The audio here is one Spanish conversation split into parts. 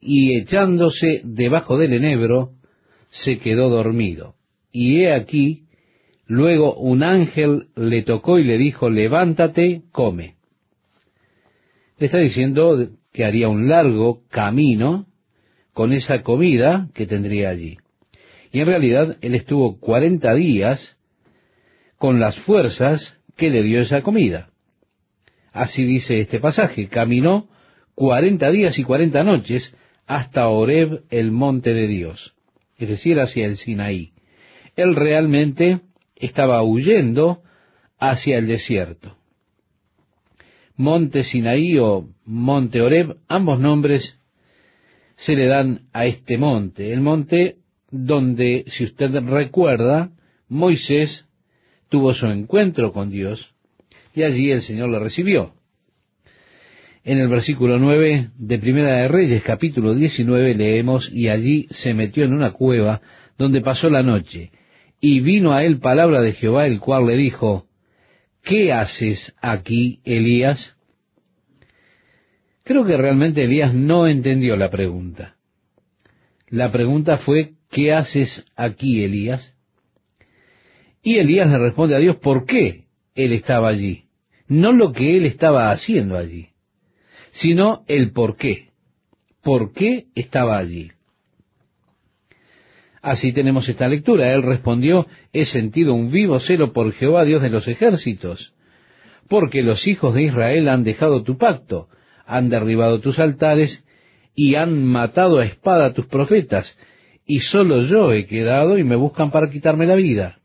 y echándose debajo del enebro, se quedó dormido. Y he aquí, luego un ángel le tocó y le dijo, levántate, come. Le está diciendo que haría un largo camino con esa comida que tendría allí. Y en realidad él estuvo 40 días con las fuerzas que le dio esa comida. Así dice este pasaje, caminó 40 días y 40 noches hasta Horeb, el monte de Dios, es decir, hacia el Sinaí. Él realmente estaba huyendo hacia el desierto. Monte Sinaí o Monte Horeb, ambos nombres se le dan a este monte, el monte donde, si usted recuerda, Moisés tuvo su encuentro con Dios y allí el Señor le recibió. En el versículo 9 de Primera de Reyes, capítulo 19, leemos, y allí se metió en una cueva donde pasó la noche, y vino a él palabra de Jehová, el cual le dijo, ¿qué haces aquí, Elías? Creo que realmente Elías no entendió la pregunta. La pregunta fue, ¿qué haces aquí, Elías? Y Elías le responde a Dios por qué él estaba allí. No lo que él estaba haciendo allí, sino el por qué. ¿Por qué estaba allí? Así tenemos esta lectura. Él respondió, he sentido un vivo celo por Jehová, Dios de los ejércitos, porque los hijos de Israel han dejado tu pacto, han derribado tus altares y han matado a espada a tus profetas, y solo yo he quedado y me buscan para quitarme la vida.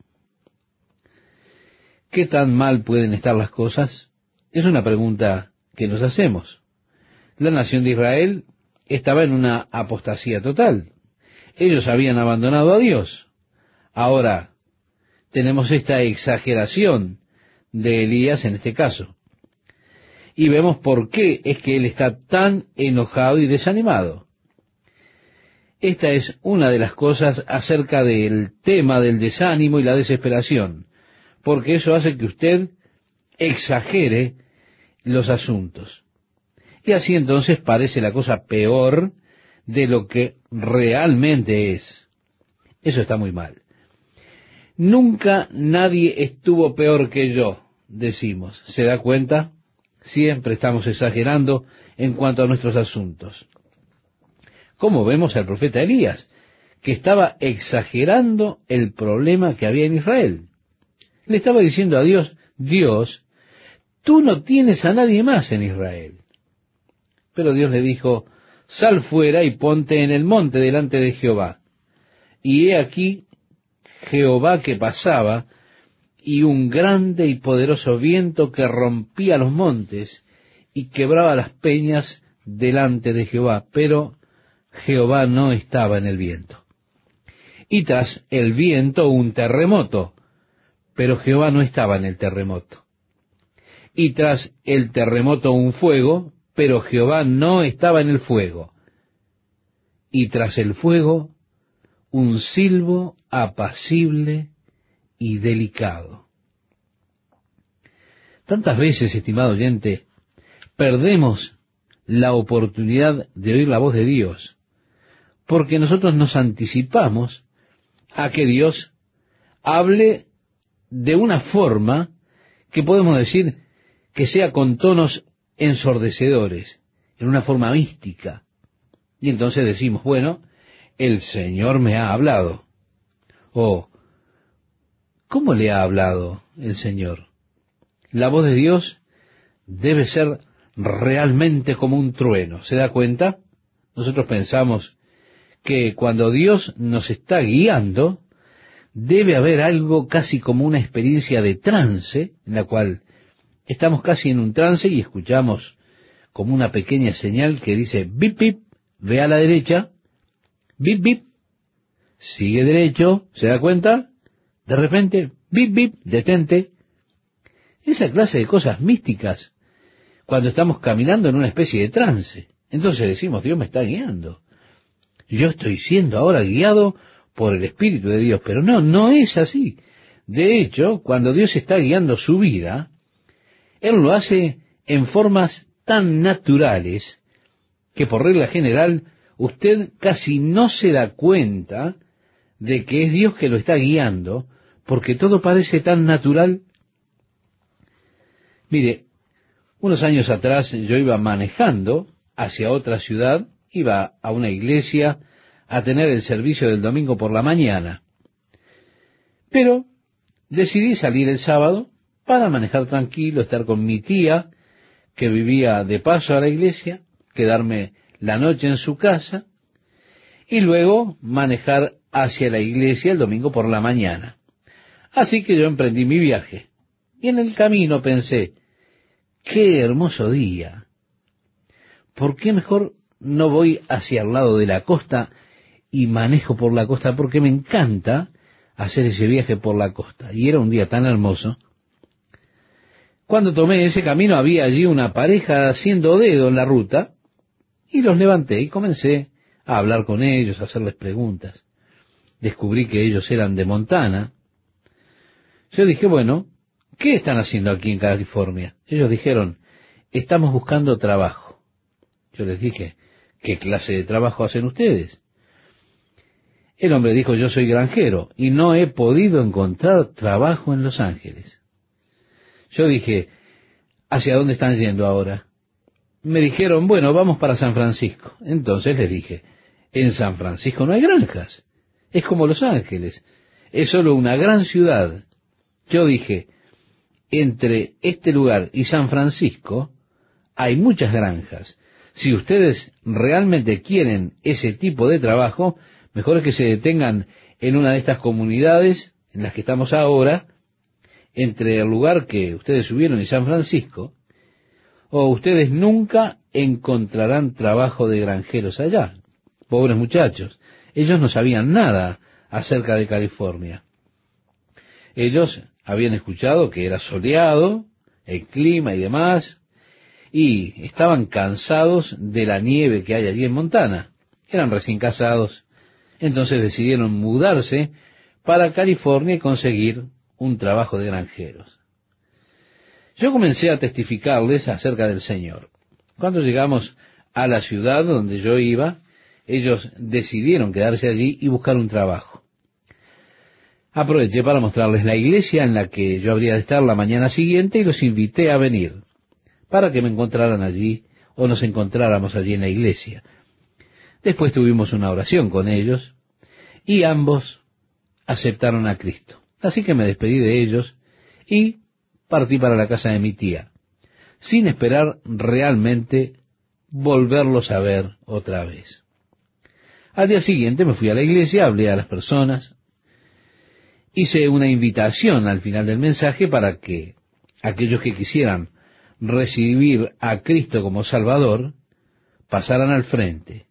¿Qué tan mal pueden estar las cosas? Es una pregunta que nos hacemos. La nación de Israel estaba en una apostasía total. Ellos habían abandonado a Dios. Ahora tenemos esta exageración de Elías en este caso. Y vemos por qué es que él está tan enojado y desanimado. Esta es una de las cosas acerca del tema del desánimo y la desesperación, porque eso hace que usted exagere los asuntos. Y así entonces parece la cosa peor de lo que realmente es. Eso está muy mal. Nunca nadie estuvo peor que yo, decimos. ¿Se da cuenta? Siempre estamos exagerando en cuanto a nuestros asuntos. Como vemos al profeta Elías, que estaba exagerando el problema que había en Israel. Le estaba diciendo a Dios, Dios, tú no tienes a nadie más en Israel. Pero Dios le dijo, sal fuera y ponte en el monte delante de Jehová. Y he aquí Jehová que pasaba, y un grande y poderoso viento que rompía los montes y quebraba las peñas delante de Jehová, pero Jehová no estaba en el viento. Y tras el viento un terremoto, pero Jehová no estaba en el terremoto. Y tras el terremoto un fuego, pero Jehová no estaba en el fuego. Y tras el fuego un silbo apacible y delicado. Tantas veces, estimado oyente, perdemos la oportunidad de oír la voz de Dios, porque nosotros nos anticipamos a que Dios hable de una forma que podemos decir que sea con tonos ensordecedores, en una forma mística. Y entonces decimos, bueno, el Señor me ha hablado. O, ¿cómo le ha hablado el Señor? La voz de Dios debe ser realmente como un trueno. ¿Se da cuenta? Nosotros pensamos que cuando Dios nos está guiando, debe haber algo casi como una experiencia de trance, en la cual estamos casi en un trance y escuchamos como una pequeña señal que dice, bip, bip, ve a la derecha, bip, bip, sigue derecho, ¿se da cuenta? De repente, bip, bip, detente. Esa clase de cosas místicas, cuando estamos caminando en una especie de trance. Entonces decimos, Dios me está guiando. Yo estoy siendo ahora guiado por el Espíritu de Dios. Pero no, no es así. De hecho, cuando Dios está guiando su vida, Él lo hace en formas tan naturales que por regla general usted casi no se da cuenta de que es Dios que lo está guiando, porque todo parece tan natural. Mire, unos años atrás yo iba manejando hacia otra ciudad, iba a una iglesia a tener el servicio del domingo por la mañana. Pero decidí salir el sábado para manejar tranquilo, estar con mi tía, que vivía de paso a la iglesia, quedarme la noche en su casa, y luego manejar hacia la iglesia el domingo por la mañana. Así que yo emprendí mi viaje. Y en el camino pensé, qué hermoso día. ¿Por qué mejor no voy hacia el lado de la costa y manejo por la costa? Porque me encanta hacer ese viaje por la costa. Y era un día tan hermoso. Cuando tomé ese camino había allí una pareja haciendo dedo en la ruta, y los levanté y comencé a hablar con ellos, a hacerles preguntas. Descubrí que ellos eran de Montana. Yo dije, bueno, ¿qué están haciendo aquí en California? Ellos dijeron, estamos buscando trabajo. Yo les dije, ¿qué clase de trabajo hacen ustedes? El hombre dijo, yo soy granjero y no he podido encontrar trabajo en Los Ángeles. Yo dije, ¿hacia dónde están yendo ahora? Me dijeron, bueno, vamos para San Francisco. Entonces les dije, en San Francisco no hay granjas. Es como Los Ángeles. Es solo una gran ciudad. Yo dije, entre este lugar y San Francisco hay muchas granjas. Si ustedes realmente quieren ese tipo de trabajo, mejor es que se detengan en una de estas comunidades en las que estamos ahora, entre el lugar que ustedes subieron y San Francisco, o ustedes nunca encontrarán trabajo de granjeros allá. Pobres muchachos, ellos no sabían nada acerca de California. Ellos habían escuchado que era soleado, el clima y demás, y estaban cansados de la nieve que hay allí en Montana. Eran recién casados, entonces decidieron mudarse para California y conseguir un trabajo de granjeros. Yo comencé a testificarles acerca del Señor. Cuando llegamos a la ciudad donde yo iba, ellos decidieron quedarse allí y buscar un trabajo. Aproveché para mostrarles la iglesia en la que yo habría de estar la mañana siguiente y los invité a venir para que me encontraran allí o nos encontráramos allí en la iglesia. Después tuvimos una oración con ellos y ambos aceptaron a Cristo. Así que me despedí de ellos y partí para la casa de mi tía, sin esperar realmente volverlos a ver otra vez. Al día siguiente me fui a la iglesia, hablé a las personas, hice una invitación al final del mensaje para que aquellos que quisieran recibir a Cristo como Salvador pasaran al frente.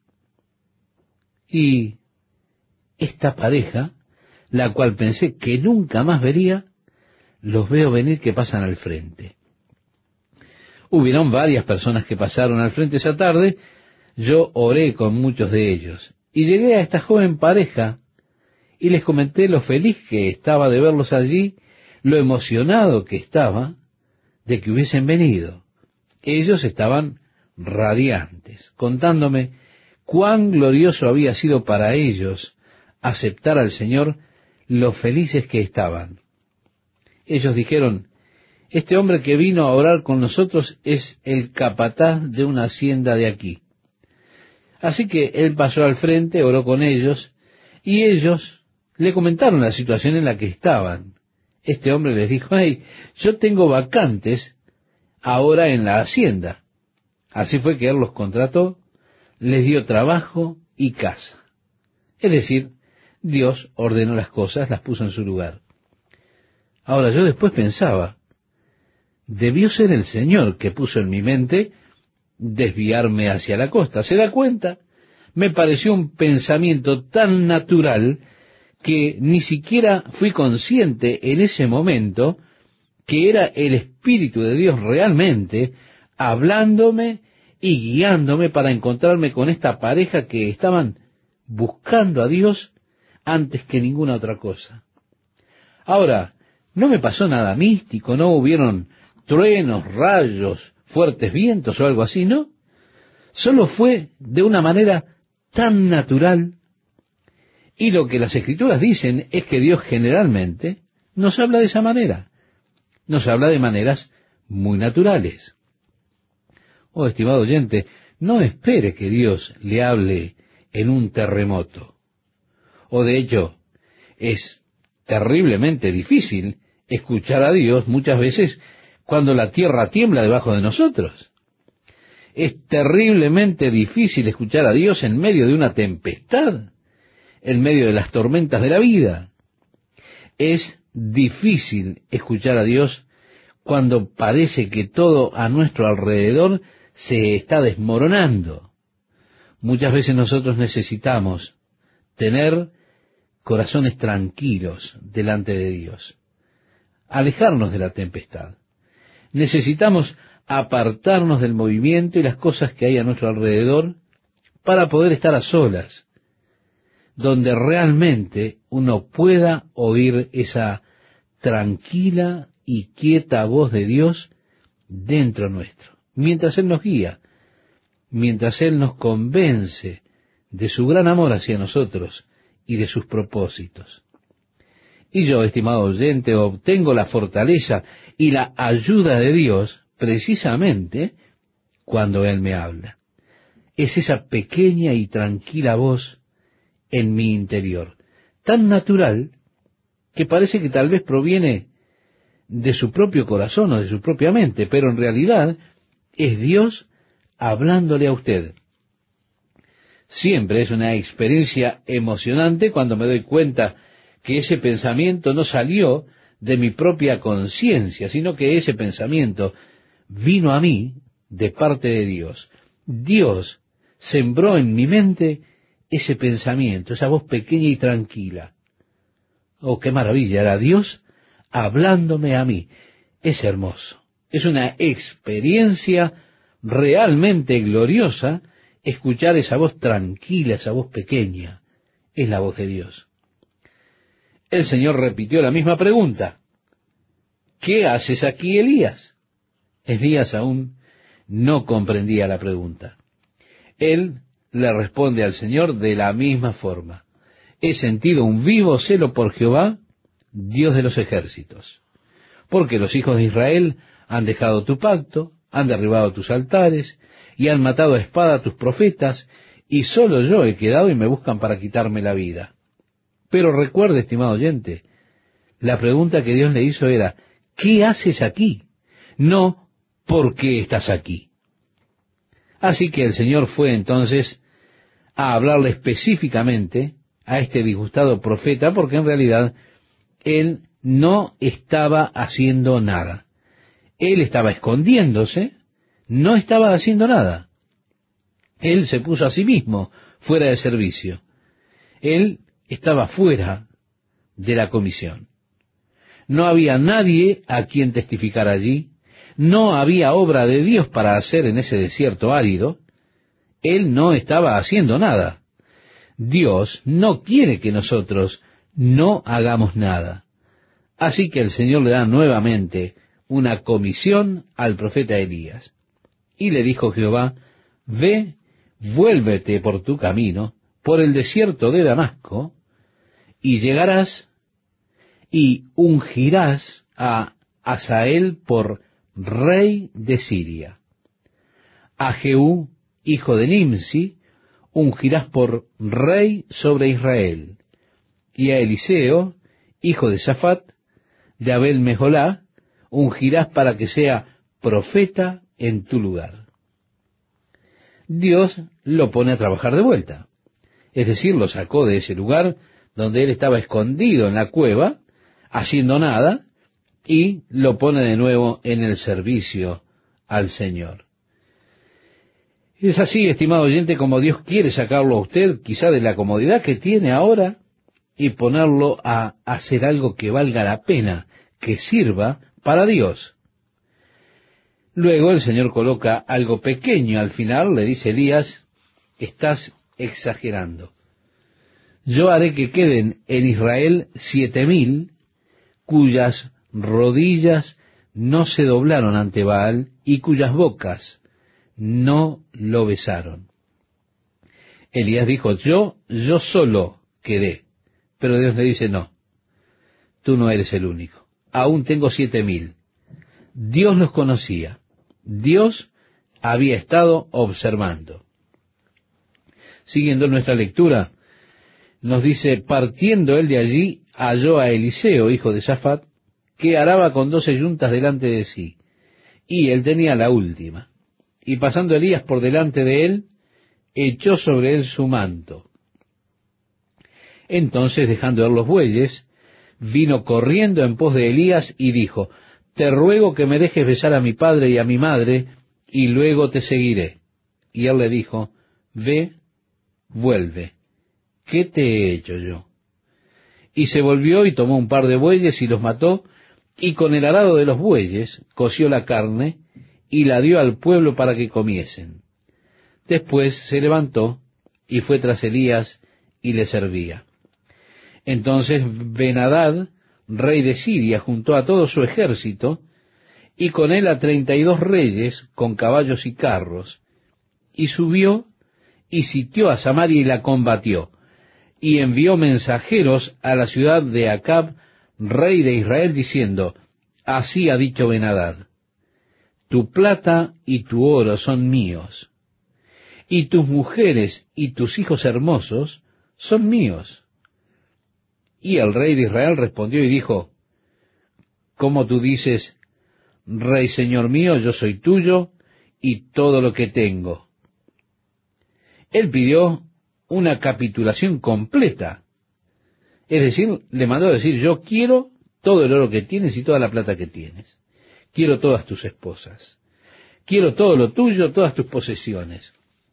Y esta pareja, la cual pensé que nunca más vería, los veo venir que pasan al frente. Hubieron varias personas que pasaron al frente esa tarde. Yo oré con muchos de ellos y llegué a esta joven pareja y les comenté lo feliz que estaba de verlos allí, lo emocionado que estaba de que hubiesen venido. Ellos estaban radiantes, contándome cuán glorioso había sido para ellos aceptar al Señor, lo felices que estaban. Ellos dijeron, este hombre que vino a orar con nosotros es el capataz de una hacienda de aquí. Así que él pasó al frente, oró con ellos, y ellos le comentaron la situación en la que estaban. Este hombre les dijo, hey, yo tengo vacantes ahora en la hacienda. Así fue que él los contrató, les dio trabajo y casa. Es decir, Dios ordenó las cosas, las puso en su lugar. Ahora yo después pensaba, debió ser el Señor que puso en mi mente desviarme hacia la costa. ¿Se da cuenta? Me pareció un pensamiento tan natural que ni siquiera fui consciente en ese momento que era el Espíritu de Dios realmente hablándome y guiándome para encontrarme con esta pareja que estaban buscando a Dios antes que ninguna otra cosa. Ahora, no me pasó nada místico, no hubieron truenos, rayos, fuertes vientos o algo así, ¿no? Solo fue de una manera tan natural. Y lo que las Escrituras dicen es que Dios generalmente nos habla de esa manera. Nos habla de maneras muy naturales. Oh, estimado oyente, no espere que Dios le hable en un terremoto. O de hecho, es terriblemente difícil escuchar a Dios muchas veces cuando la tierra tiembla debajo de nosotros. Es terriblemente difícil escuchar a Dios en medio de una tempestad, en medio de las tormentas de la vida. Es difícil escuchar a Dios cuando parece que todo a nuestro alrededor se está desmoronando. Muchas veces nosotros necesitamos tener corazones tranquilos delante de Dios, alejarnos de la tempestad. Necesitamos apartarnos del movimiento y las cosas que hay a nuestro alrededor para poder estar a solas, donde realmente uno pueda oír esa tranquila y quieta voz de Dios dentro nuestro, mientras Él nos guía, mientras Él nos convence de su gran amor hacia nosotros y de sus propósitos. Y yo, estimado oyente, obtengo la fortaleza y la ayuda de Dios precisamente cuando Él me habla. Es esa pequeña y tranquila voz en mi interior, tan natural que parece que tal vez proviene de su propio corazón o de su propia mente, pero en realidad es Dios hablándole a usted. Siempre es una experiencia emocionante cuando me doy cuenta que ese pensamiento no salió de mi propia conciencia, sino que ese pensamiento vino a mí de parte de Dios. Dios sembró en mi mente ese pensamiento, esa voz pequeña y tranquila. Oh, qué maravilla, era Dios hablándome a mí. Es hermoso. Es una experiencia realmente gloriosa escuchar esa voz tranquila, esa voz pequeña. Es la voz de Dios. El Señor repitió la misma pregunta. ¿Qué haces aquí, Elías? Elías aún no comprendía la pregunta. Él le responde al Señor de la misma forma. He sentido un vivo celo por Jehová, Dios de los ejércitos, porque los hijos de Israel han dejado tu pacto, han derribado tus altares, y han matado a espada a tus profetas, y solo yo he quedado y me buscan para quitarme la vida. Pero recuerde, estimado oyente, la pregunta que Dios le hizo era, ¿qué haces aquí? No, ¿por qué estás aquí? Así que el Señor fue entonces a hablarle específicamente a este disgustado profeta, porque en realidad él no estaba haciendo nada. Él estaba escondiéndose, no estaba haciendo nada. Él se puso a sí mismo fuera de servicio. Él estaba fuera de la comisión. No había nadie a quien testificar allí, no había obra de Dios para hacer en ese desierto árido. Él no estaba haciendo nada. Dios no quiere que nosotros no hagamos nada. Así que el Señor le da nuevamente una comisión al profeta Elías. Y le dijo Jehová, ve, vuélvete por tu camino, por el desierto de Damasco, y llegarás y ungirás a Hazael por rey de Siria. A Jehú, hijo de Nimsi, ungirás por rey sobre Israel. Y a Eliseo, hijo de Safat, de Abel Mejolá, ungirás para que sea profeta en tu lugar. Dios lo pone a trabajar de vuelta. Es decir, lo sacó de ese lugar donde él estaba escondido en la cueva, haciendo nada, y lo pone de nuevo en el servicio al Señor. Es así, estimado oyente, como Dios quiere sacarlo a usted, quizá de la comodidad que tiene ahora, y ponerlo a hacer algo que valga la pena, que sirva para Dios. Luego el Señor coloca algo pequeño al final, le dice Elías, estás exagerando. Yo haré que queden en Israel 7,000 cuyas rodillas no se doblaron ante Baal y cuyas bocas no lo besaron. Elías dijo, yo solo quedé. Pero Dios le dice, no, tú no eres el único. Aún tengo 7,000. Dios los conocía. Dios había estado observando. Siguiendo nuestra lectura, nos dice, partiendo él de allí, halló a Eliseo, hijo de Safat, que araba con 12 yuntas delante de sí, y él tenía la última. Y pasando Elías por delante de él, echó sobre él su manto. Entonces, dejando él los bueyes, vino corriendo en pos de Elías y dijo, te ruego que me dejes besar a mi padre y a mi madre, y luego te seguiré. Y él le dijo, ve, vuelve, ¿qué te he hecho yo? Y se volvió y tomó un par de bueyes y los mató, y con el arado de los bueyes coció la carne, y la dio al pueblo para que comiesen. Después se levantó, y fue tras Elías, y le servía. Entonces Ben-Hadad, rey de Siria, juntó a todo su ejército, y con él a 32 reyes, con caballos y carros, y subió, y sitió a Samaria y la combatió, y envió mensajeros a la ciudad de Acab, rey de Israel, diciendo, así ha dicho Ben-Hadad, tu plata y tu oro son míos, y tus mujeres y tus hijos hermosos son míos. Y el rey de Israel respondió y dijo, ¿cómo tú dices, rey señor mío, yo soy tuyo y todo lo que tengo? Él pidió una capitulación completa. Es decir, le mandó a decir, yo quiero todo el oro que tienes y toda la plata que tienes. Quiero todas tus esposas. Quiero todo lo tuyo, todas tus posesiones.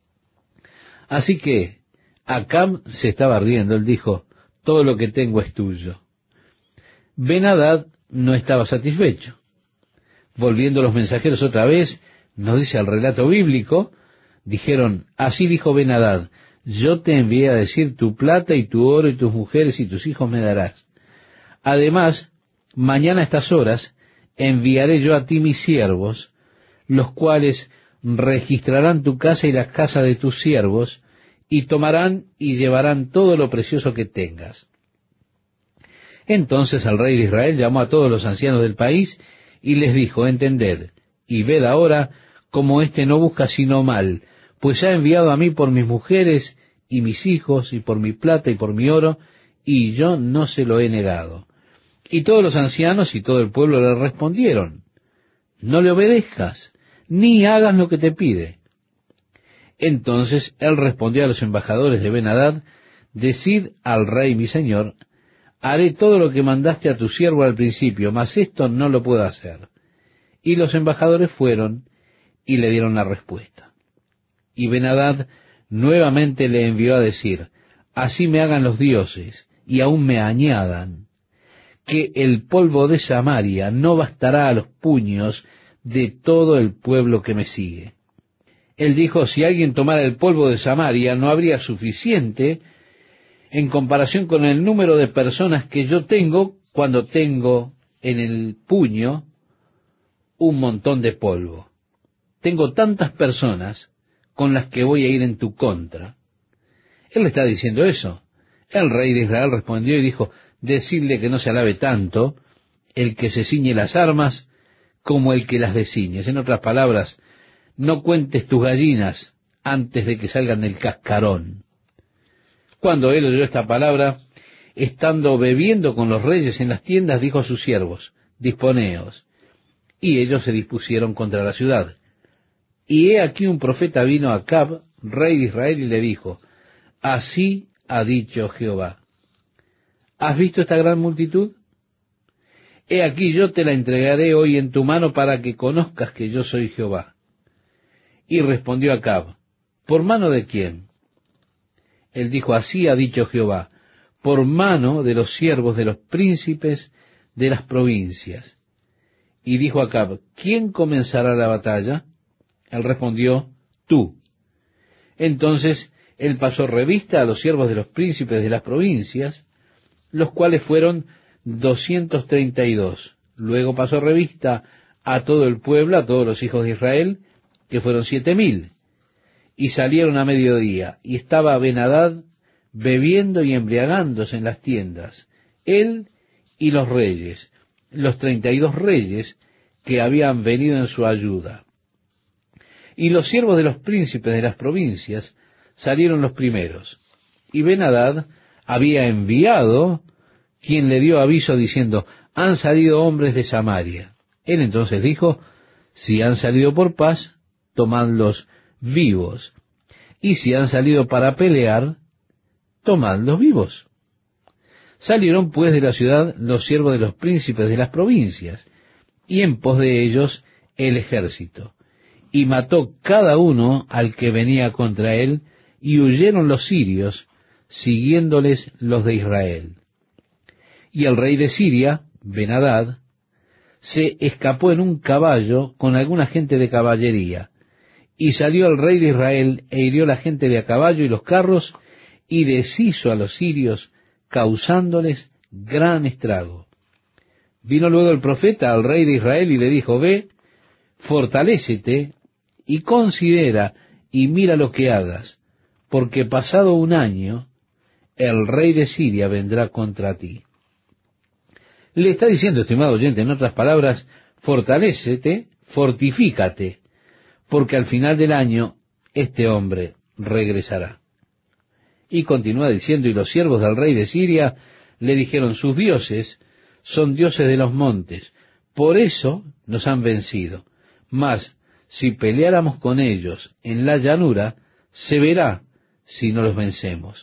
Así que Acab se estaba riendo. Él dijo, todo lo que tengo es tuyo. Ben-Hadad no estaba satisfecho. Volviendo los mensajeros otra vez, nos dice el relato bíblico, dijeron, así dijo Ben-Hadad, yo te envié a decir, tu plata y tu oro y tus mujeres y tus hijos me darás. Además, mañana a estas horas enviaré yo a ti mis siervos, los cuales registrarán tu casa y la casa de tus siervos, y tomarán y llevarán todo lo precioso que tengas. Entonces el rey de Israel llamó a todos los ancianos del país y les dijo, entended, y ved ahora cómo éste no busca sino mal, pues ha enviado a mí por mis mujeres y mis hijos, y por mi plata y por mi oro, y yo no se lo he negado. Y todos los ancianos y todo el pueblo le respondieron, no le obedezcas, ni hagas lo que te pide. Entonces él respondió a los embajadores de Ben-Hadad, decid al rey mi señor, haré todo lo que mandaste a tu siervo al principio, mas esto no lo puedo hacer. Y los embajadores fueron y le dieron la respuesta. Y Ben-Hadad nuevamente le envió a decir, así me hagan los dioses, y aún me añadan, que el polvo de Samaria no bastará a los puños de todo el pueblo que me sigue. Él dijo, si alguien tomara el polvo de Samaria, no habría suficiente en comparación con el número de personas que yo tengo cuando tengo en el puño un montón de polvo. Tengo tantas personas con las que voy a ir en tu contra. Él le está diciendo eso. El rey de Israel respondió y dijo, decidle que no se alabe tanto el que se ciñe las armas como el que las desciñe. En otras palabras, no cuentes tus gallinas antes de que salgan del cascarón. Cuando él oyó esta palabra, estando bebiendo con los reyes en las tiendas, dijo a sus siervos, disponeos. Y ellos se dispusieron contra la ciudad. Y he aquí un profeta vino a Acab, rey de Israel, y le dijo, así ha dicho Jehová, ¿has visto esta gran multitud? He aquí yo te la entregaré hoy en tu mano para que conozcas que yo soy Jehová. Y respondió Acab, ¿por mano de quién? Él dijo, así ha dicho Jehová, por mano de los siervos de los príncipes de las provincias. Y dijo Acab, ¿quién comenzará la batalla? Él respondió, tú. Entonces él pasó revista a los siervos de los príncipes de las provincias, los cuales fueron 232. Luego pasó revista a todo el pueblo, a todos los hijos de Israel, que fueron 7,000. y salieron a mediodía, y estaba Ben-Hadad bebiendo y embriagándose en las tiendas, él y los reyes, los 32 reyes que habían venido en su ayuda. Y los siervos de los príncipes de las provincias salieron los primeros. Y Ben-Hadad había enviado quien le dio aviso diciendo, han salido hombres de Samaria. Él entonces dijo, si han salido por paz, tomadlos vivos. Y si han salido para pelear, tomadlos vivos. Salieron pues de la ciudad los siervos de los príncipes de las provincias, y en pos de ellos el ejército. Y mató cada uno al que venía contra él, y huyeron los sirios, siguiéndoles los de Israel. Y el rey de Siria, Ben-Hadad, se escapó en un caballo con alguna gente de caballería, y salió el rey de Israel e hirió la gente de a caballo y los carros, y deshizo a los sirios, causándoles gran estrago. Vino luego el profeta al rey de Israel y le dijo, ve, fortalécete y considera y mira lo que hagas, porque pasado un año el rey de Siria vendrá contra ti. Le está diciendo, estimado oyente, en otras palabras, fortalécete, fortifícate, porque al final del año este hombre regresará. Y continúa diciendo, y los siervos del rey de Siria le dijeron, sus dioses son dioses de los montes, por eso nos han vencido. Mas, si peleáramos con ellos en la llanura, se verá si no los vencemos.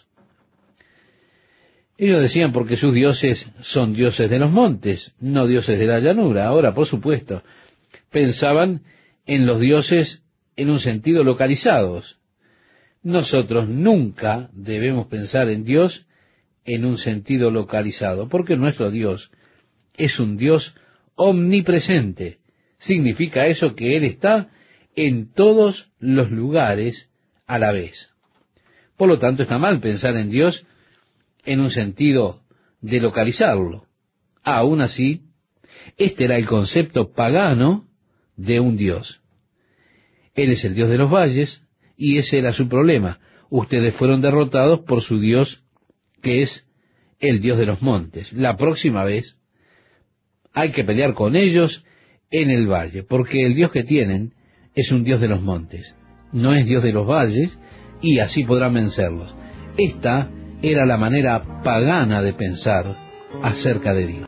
Ellos decían porque sus dioses son dioses de los montes, no dioses de la llanura. Ahora, por supuesto, pensaban en los dioses en un sentido localizados. Nosotros nunca debemos pensar en Dios en un sentido localizado, porque nuestro Dios es un Dios omnipresente. Significa eso que Él está en todos los lugares a la vez. Por lo tanto, está mal pensar en Dios en un sentido de localizarlo. Aún así, este era el concepto pagano de un Dios. Él es el Dios de los valles, y ese era su problema. Ustedes fueron derrotados por su Dios, que es el Dios de los montes. La próxima vez hay que pelear con ellos en el valle, porque el Dios que tienen es un Dios de los montes, no es Dios de los valles, y así podrán vencerlos. Esta era la manera pagana de pensar acerca de Dios.